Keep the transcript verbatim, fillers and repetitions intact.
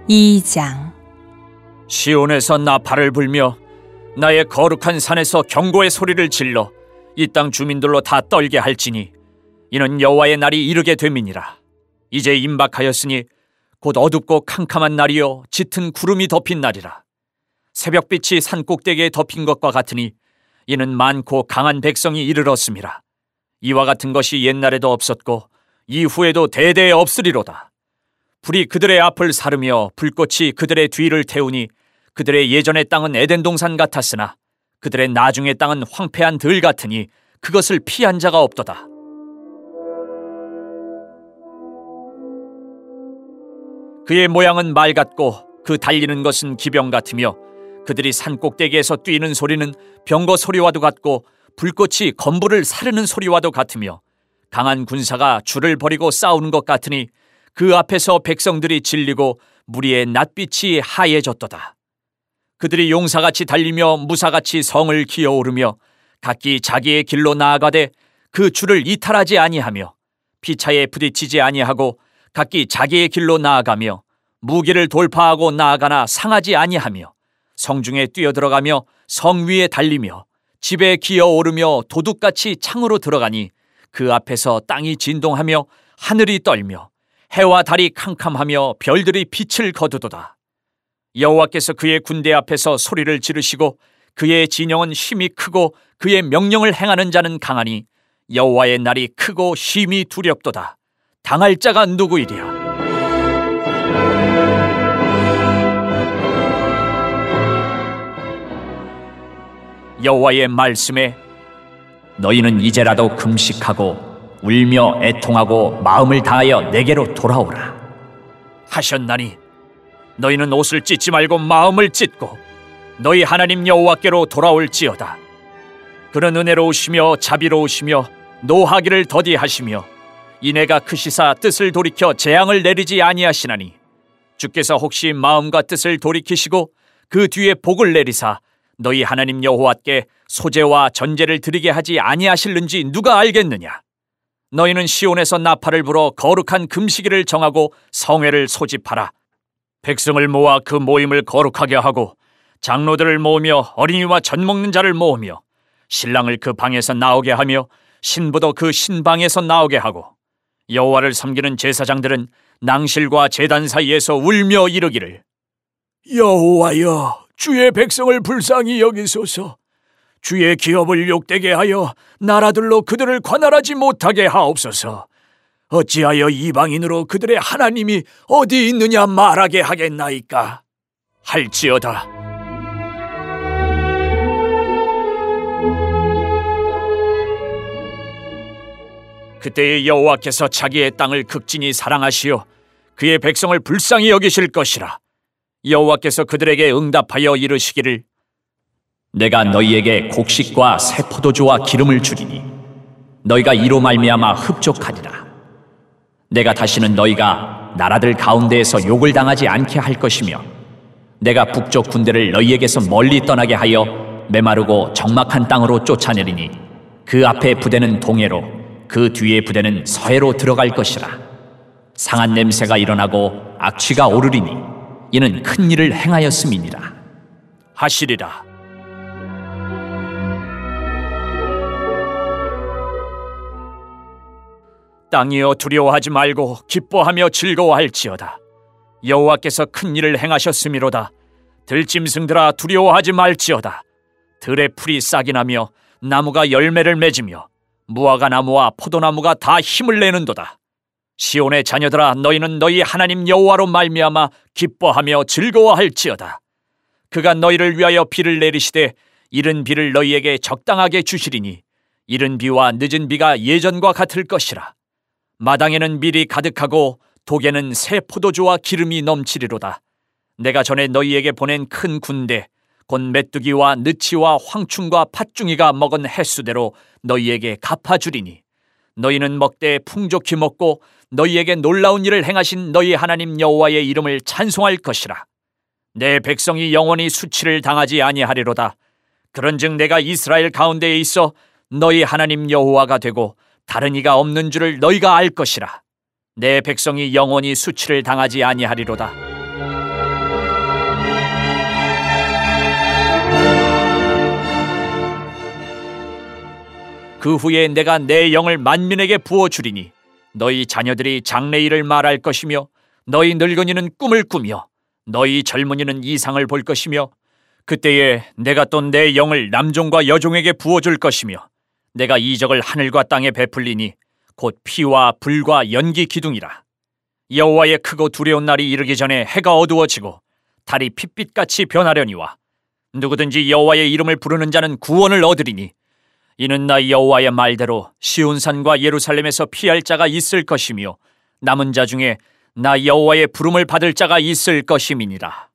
이 장. 시온에서 나팔을 불며 나의 거룩한 산에서 경고의 소리를 질러 이 땅 주민들로 다 떨게 할지니 이는 여호와의 날이 이르게 됨이니라. 이제 임박하였으니 곧 어둡고 캄캄한 날이요 짙은 구름이 덮인 날이라. 새벽빛이 산꼭대기에 덮인 것과 같으니 이는 많고 강한 백성이 이르렀음이라. 이와 같은 것이 옛날에도 없었고 이후에도 대대에 없으리로다. 불이 그들의 앞을 사르며 불꽃이 그들의 뒤를 태우니 그들의 예전의 땅은 에덴 동산 같았으나 그들의 나중의 땅은 황폐한 들 같으니 그것을 피한 자가 없도다. 그의 모양은 말 같고 그 달리는 것은 기병 같으며 그들이 산꼭대기에서 뛰는 소리는 병거 소리와도 같고 불꽃이 건부를 사르는 소리와도 같으며 강한 군사가 줄을 버리고 싸우는 것 같으니 그 앞에서 백성들이 질리고 무리의 낯빛이 하얘졌도다. 그들이 용사같이 달리며 무사같이 성을 기어오르며 각기 자기의 길로 나아가되 그 줄을 이탈하지 아니하며 피차에 부딪히지 아니하고 각기 자기의 길로 나아가며 무기를 돌파하고 나아가나 상하지 아니하며 성중에 뛰어들어가며 성 위에 달리며 집에 기어오르며 도둑같이 창으로 들어가니 그 앞에서 땅이 진동하며 하늘이 떨며 해와 달이 캄캄하며 별들이 빛을 거두도다. 여호와께서 그의 군대 앞에서 소리를 지르시고 그의 진영은 힘이 크고 그의 명령을 행하는 자는 강하니 여호와의 날이 크고 심히 두렵도다. 당할 자가 누구이랴? 여호와의 말씀에 너희는 이제라도 금식하고 울며 애통하고 마음을 다하여 내게로 돌아오라 하셨나니 너희는 옷을 찢지 말고 마음을 찢고 너희 하나님 여호와께로 돌아올지어다. 그는 은혜로우시며 자비로우시며 노하기를 더디하시며 인애가 크시사 뜻을 돌이켜 재앙을 내리지 아니하시나니 주께서 혹시 마음과 뜻을 돌이키시고 그 뒤에 복을 내리사 너희 하나님 여호와께 소제와 전제를 드리게 하지 아니하실는지 누가 알겠느냐? 너희는 시온에서 나팔을 불어 거룩한 금식일을 정하고 성회를 소집하라. 백성을 모아 그 모임을 거룩하게 하고 장로들을 모으며 어린이와 젖 먹는 자를 모으며 신랑을 그 방에서 나오게 하며 신부도 그 신방에서 나오게 하고 여호와를 섬기는 제사장들은 낭실과 제단 사이에서 울며 이르기를 여호와여 주의 백성을 불쌍히 여기소서. 주의 기업을 욕되게 하여 나라들로 그들을 관할하지 못하게 하옵소서. 어찌하여 이방인으로 그들의 하나님이 어디 있느냐 말하게 하겠나이까? 할지어다. 그때의 여호와께서 자기의 땅을 극진히 사랑하시어 그의 백성을 불쌍히 여기실 것이라. 여호와께서 그들에게 응답하여 이르시기를 내가 너희에게 곡식과 새 포도주와 기름을 주리니 너희가 이로 말미암아 흡족하리라. 내가 다시는 너희가 나라들 가운데에서 욕을 당하지 않게 할 것이며 내가 북쪽 군대를 너희에게서 멀리 떠나게 하여 메마르고 적막한 땅으로 쫓아내리니 그 앞에 부대는 동해로 그 뒤에 부대는 서해로 들어갈 것이라. 상한 냄새가 일어나고 악취가 오르리니 이는 큰 일을 행하였음이니라 하시리라. 땅이여 두려워하지 말고 기뻐하며 즐거워할지어다. 여호와께서 큰 일을 행하셨음이로다. 들짐승들아 두려워하지 말지어다. 들의 풀이 싹이 나며 나무가 열매를 맺으며 무화과 나무와 포도나무가 다 힘을 내는도다. 시온의 자녀들아 너희는 너희 하나님 여호와로 말미암아 기뻐하며 즐거워할지어다. 그가 너희를 위하여 비를 내리시되 이른 비를 너희에게 적당하게 주시리니 이른 비와 늦은 비가 예전과 같을 것이라. 마당에는 밀이 가득하고 독에는 새 포도주와 기름이 넘치리로다. 내가 전에 너희에게 보낸 큰 군대 곧 메뚜기와 느치와 황충과 팥중이가 먹은 횟수대로 너희에게 갚아주리니 너희는 먹되 풍족히 먹고 너희에게 놀라운 일을 행하신 너희 하나님 여호와의 이름을 찬송할 것이라. 내 백성이 영원히 수치를 당하지 아니하리로다. 그런즉 내가 이스라엘 가운데에 있어 너희 하나님 여호와가 되고 다른 이가 없는 줄을 너희가 알 것이라. 내 백성이 영원히 수치를 당하지 아니하리로다. 그 후에 내가 내 영을 만민에게 부어주리니 너희 자녀들이 장래일을 말할 것이며 너희 늙은이는 꿈을 꾸며 너희 젊은이는 이상을 볼 것이며 그때에 내가 또 내 영을 남종과 여종에게 부어줄 것이며 내가 이적을 하늘과 땅에 베풀리니 곧 피와 불과 연기 기둥이라. 여호와의 크고 두려운 날이 이르기 전에 해가 어두워지고 달이 핏빛같이 변하려니와 누구든지 여호와의 이름을 부르는 자는 구원을 얻으리니 이는 나 여호와의 말대로 시온산과 예루살렘에서 피할 자가 있을 것이며 남은 자 중에 나 여호와의 부름을 받을 자가 있을 것임이니라.